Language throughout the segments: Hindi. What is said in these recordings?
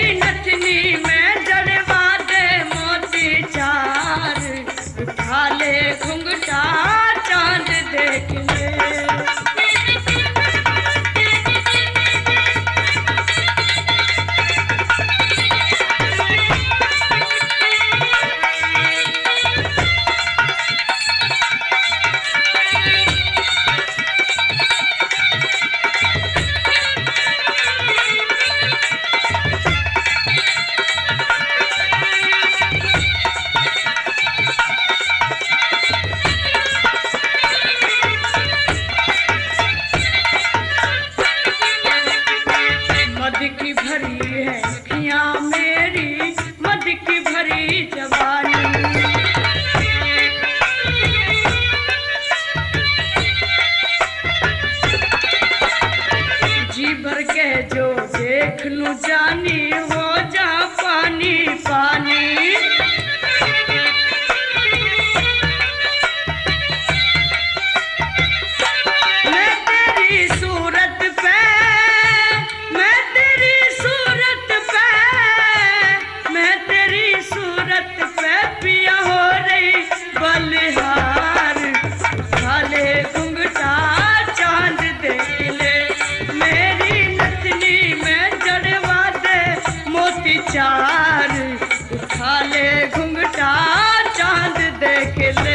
नथनी में जड़वा दे मोती चार, उठा ले घुंघटा चांद देख ले। मद की भरी है अखियां मेरी, मद की भरी जवानी, जी भर के जो देख लूं जानी हो जा पानी पानी। मैं तेरी सूरत पे, मैं तेरी सूरत पे, मैं तेरी सूरत पे पिया हो रही बलिहार, उठा ले घुंघटा चांद देख ले। मेरी नथनी में जड़वा दे मोती चार, उठा ले घुंघटा चांद देख ले।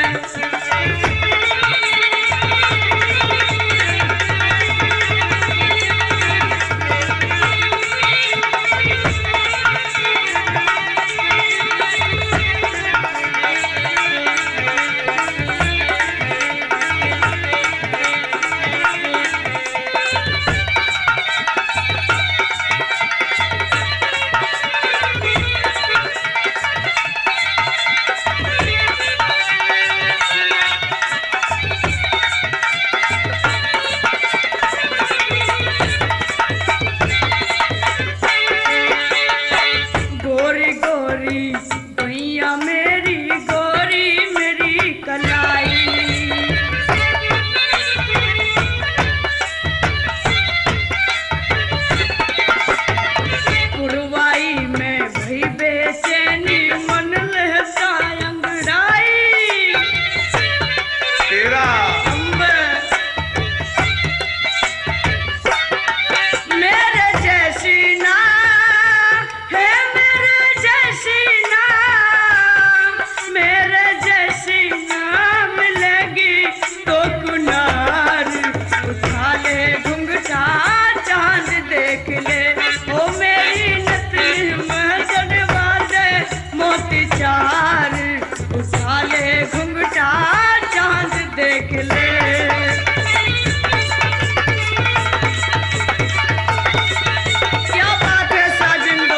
गोरी गोरी भैया मेरी, गोरी मेरी कलाई, पुरवाई में भई बेचैनी मन लहसा अंगड़ाई। तेरा मेरे जैसी ना है, मेरे जैसी ना, मेरे जैसी ना मिलेगी तो कुनार, उठा ले घुंघटा चांद देख ले। ओ मेरी नथनी में जड़वा दे मोती चार, उठा ले घुंघटा चांद देख ले। क्या बात है साजिंदो।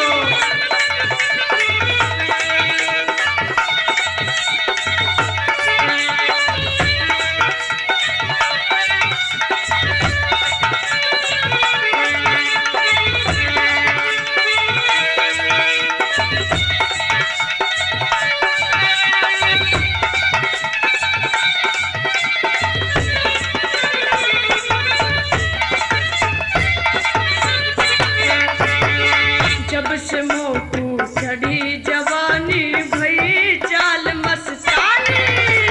जब से मोटू चढ़ी जवानी भई चाल मस्तानी,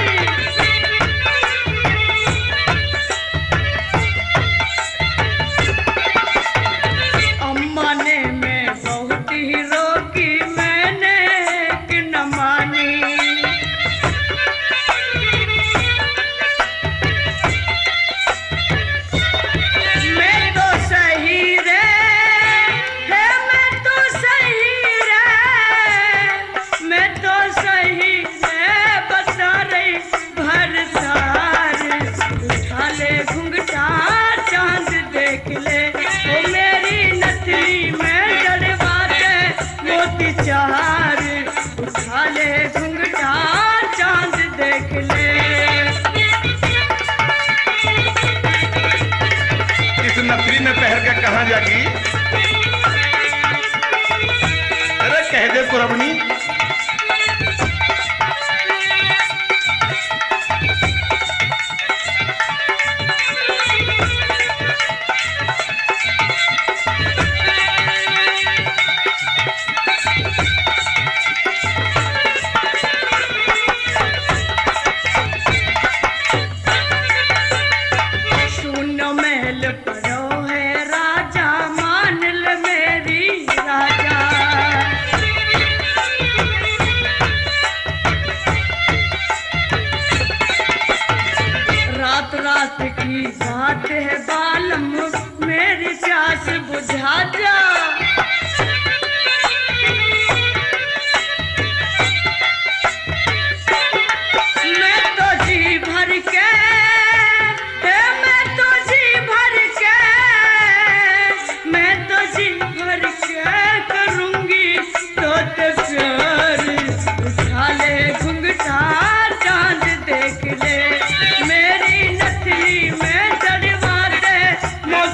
अम्मा ने मैं बहुत ही रोकी, मैंने कि न मानी। मैं तो सही रे है, मैं तो सही रे, मैं तो सही रे बता रही भरतार, उठा ले घुंघटा चांद देख ले। ओ मेरी नथनी में जड़वा दे मोती चार, उठा ले घुंघटा चांद देख ले। इस नथनी में पहर के कहाँ जागी? अरे कह दे कुरबनी